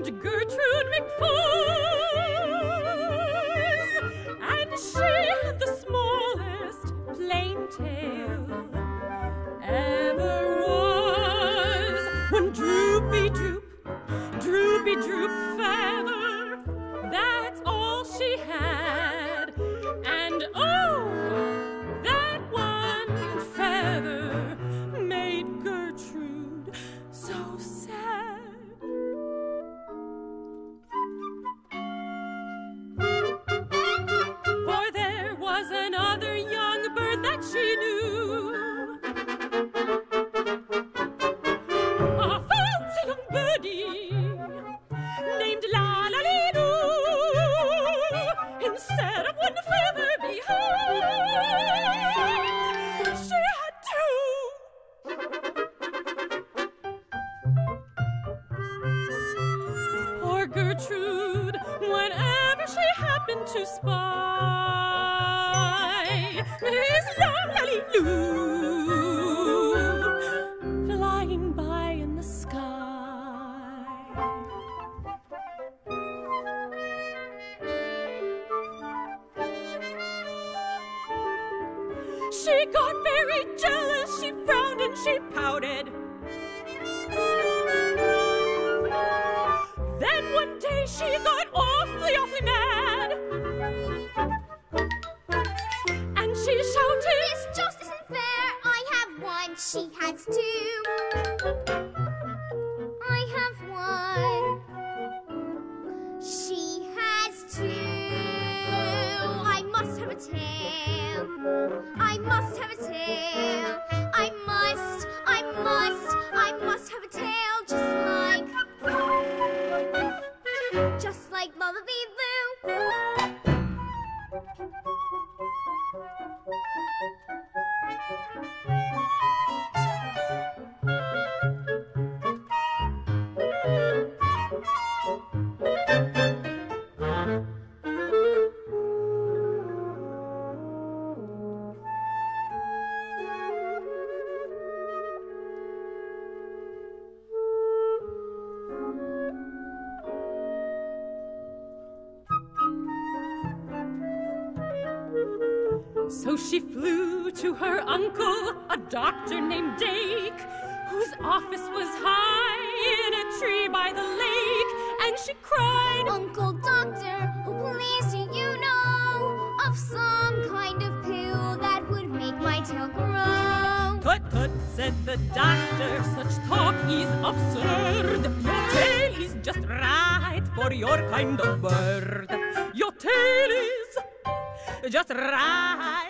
named Gertrude McFuzz, and she had the smallest plain tail ever was. One droopy droop, droopy droop feather, that's all she had. And oh, that one feather made Gertrude so sad. For there was another young bird that she knew, a fancy young birdie named La-la-lee-doo. Instead of one feather behind, she had two. Poor Gertrude, whenever she happened to spy Miss La-la-lee-loo flying by in the sky, she got very jealous, she frowned and she pouted. Then one day she got awfully, awfully mad, and she shouted, This just isn't fair. I have one, she has two. I have one, she has two. I must have a tail. I must have a tail. I must have a tail, just like Lullaby-Loo. So she flew to her uncle, a doctor named Dake, whose office was high in a tree by the lake, and she cried, Uncle Doctor, oh please do you know of some kind of pill that would make my tail grow? Tut tut, said the doctor, such talk is absurd. Your tail is just right for your kind of bird. Your tail is just right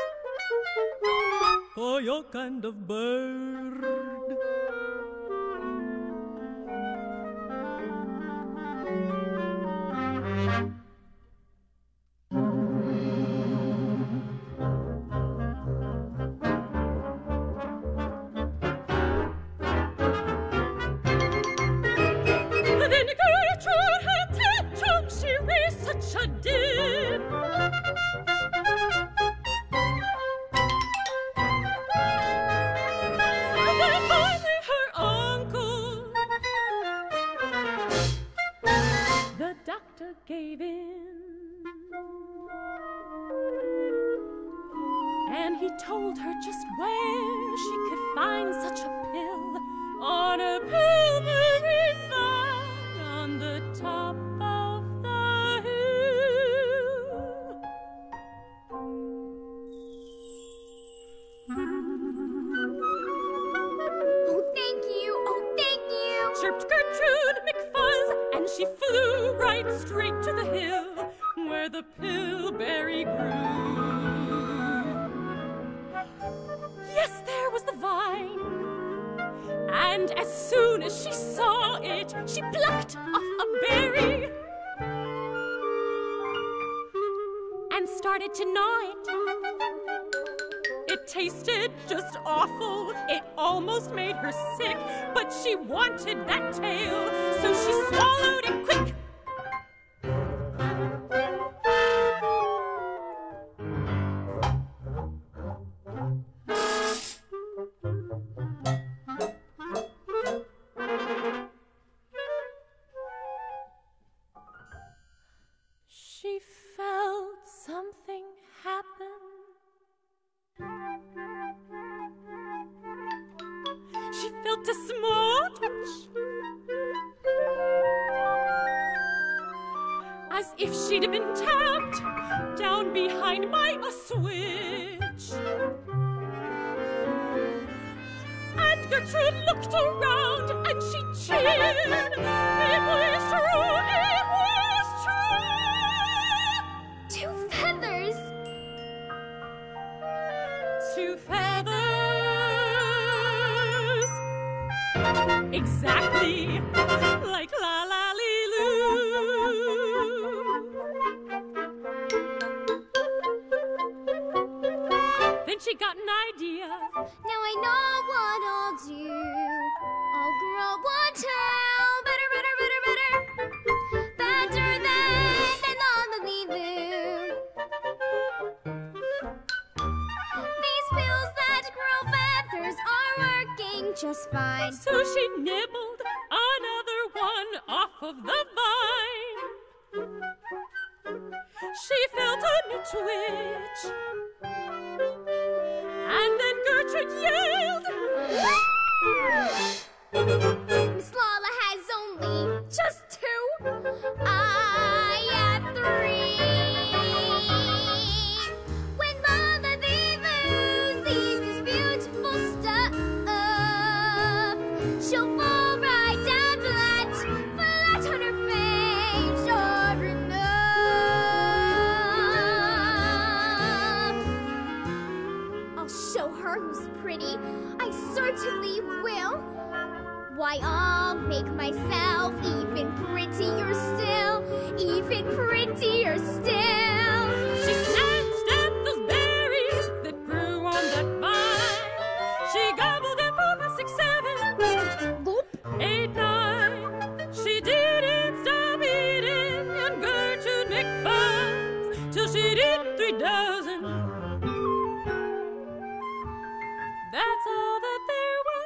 for your kind of bird. Then Gertrude had tantrum, she raised such a din. Then finally her uncle, the doctor, gave in, and he told her just where she could find such a pill on a pillory vine on the top of the hill. Oh, thank you, Chirped Gertrude McFuzz, and she flew right straight to the hill where the pillberry grew. Yes, there was the vine, and as soon as she saw it, she plucked off a berry and started to gnaw it. It tasted just awful, it almost made her sick, but she wanted that tail, so she swallowed it quick. she felt a small twitch, as if she'd been tapped down behind by a switch. And Gertrude looked around and she cheered. It was true, it was true. 2 feathers. 2 feathers. Exactly like La La Lee Loo. Then she got an idea. Now I know what I'll do. I'll grow one tail. Better, better, better, better. Better than La La Lee Loo. These pills that grow feathers are working just fine. So she nibbled another one off of the vine. She felt a new twitch. And then Gertrude yelled, Miss Lala has only just 2. I have 3. When Lala Lee Loo sees this beautiful stuff, she'll fall right down flat on her face. Sure enough, I'll show her who's pretty. I certainly will. Why, I'll make myself even prettier still. Even prettier still. she snatched at those berries that grew on that vine. She gobbled them for 6, 7, Gulp. 8, 9. She didn't stop eating, and Gertrude McFuzz, till she'd eaten 3 dozen. That's all that there was.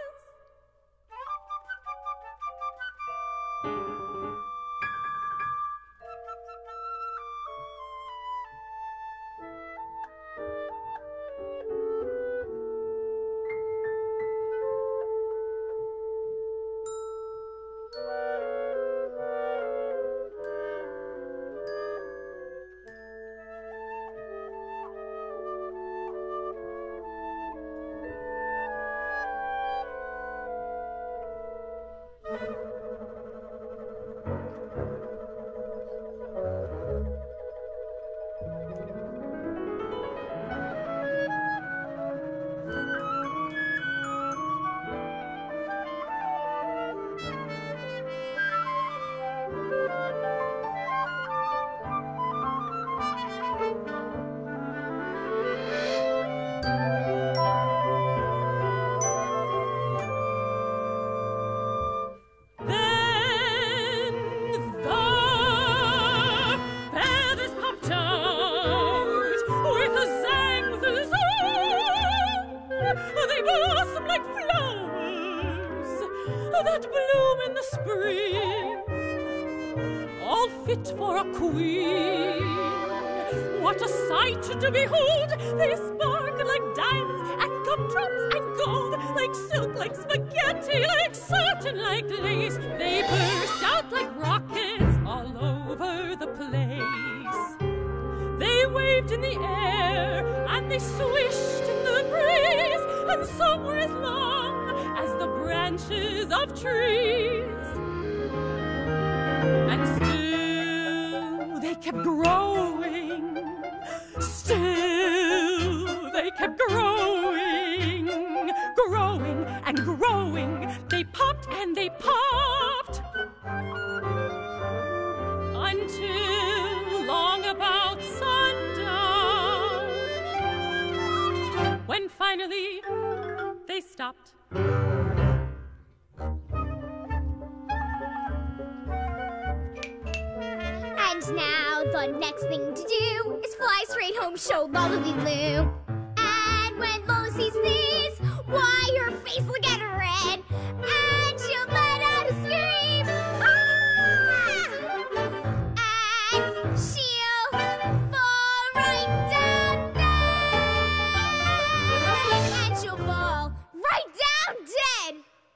That bloom in the spring, all fit for a queen. What a sight to behold! They sparkle like diamonds and gumdrops and gold, like silk, like spaghetti, like satin, like lace. They burst out like rockets all over the place. They waved in the air and they swished in the breeze, and some were as long as the branches of trees. And still they kept growing. Still they kept growing, growing and growing. They popped and they popped until long about sundown, when finally they stopped. And now the next thing to do is fly straight home, show Lala Lee Loo. And when Lola sees this, why, her face will get red, and she'll let out a scream. Ah! And she'll fall right down dead. And she'll fall right down dead.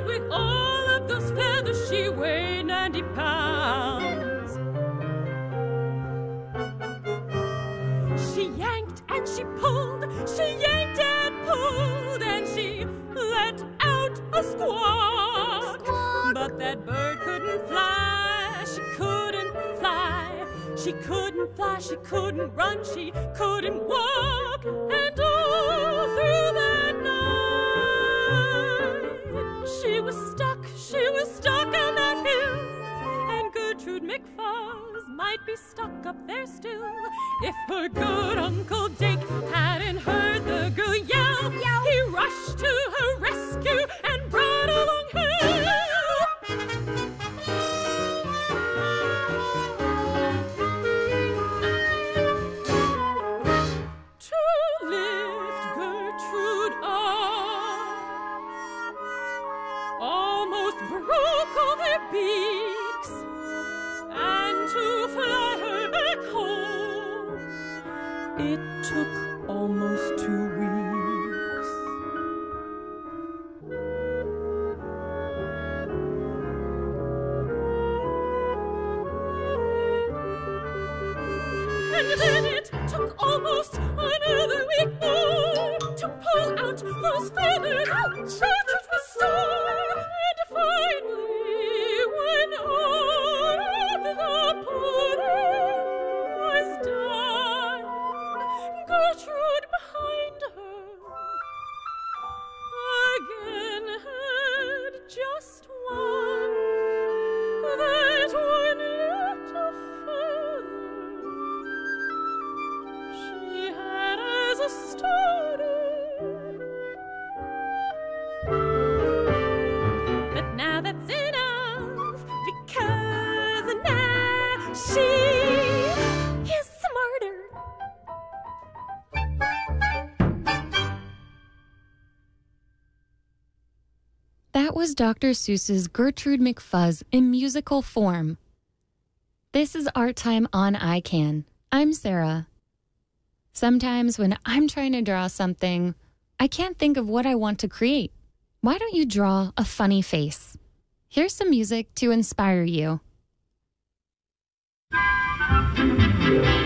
with all of those feathers she weighed 90 pounds. She yanked and she pulled, she yanked and pulled, and she let out a squawk. But that bird couldn't fly, she couldn't fly. She couldn't fly, she couldn't run, she couldn't walk. And all through that night, she was stuck on that hill. And Gertrude McFuzz might be stuck up there still. If her good Uncle Dake hadn't heard the girl yell, he rushed to her rescue and brought along help. To lift Gertrude up, almost broke all their beaks, and to fly her back home, it took almost 2 weeks. And then it took almost another week more to pull out those feathers. Gertrude was sore, and finally, when all of the pulling was done, Gertrude behind her again had just one, that one little feather she had as a starter. But now that's enough, because now she is smarter. That was Dr. Seuss's Gertrude McFuzz in musical form. This is Art Time on iCan. I'm Sarah. Sometimes when I'm trying to draw something, I can't think of what I want to create. Why don't you draw a funny face? Here's some music to inspire you.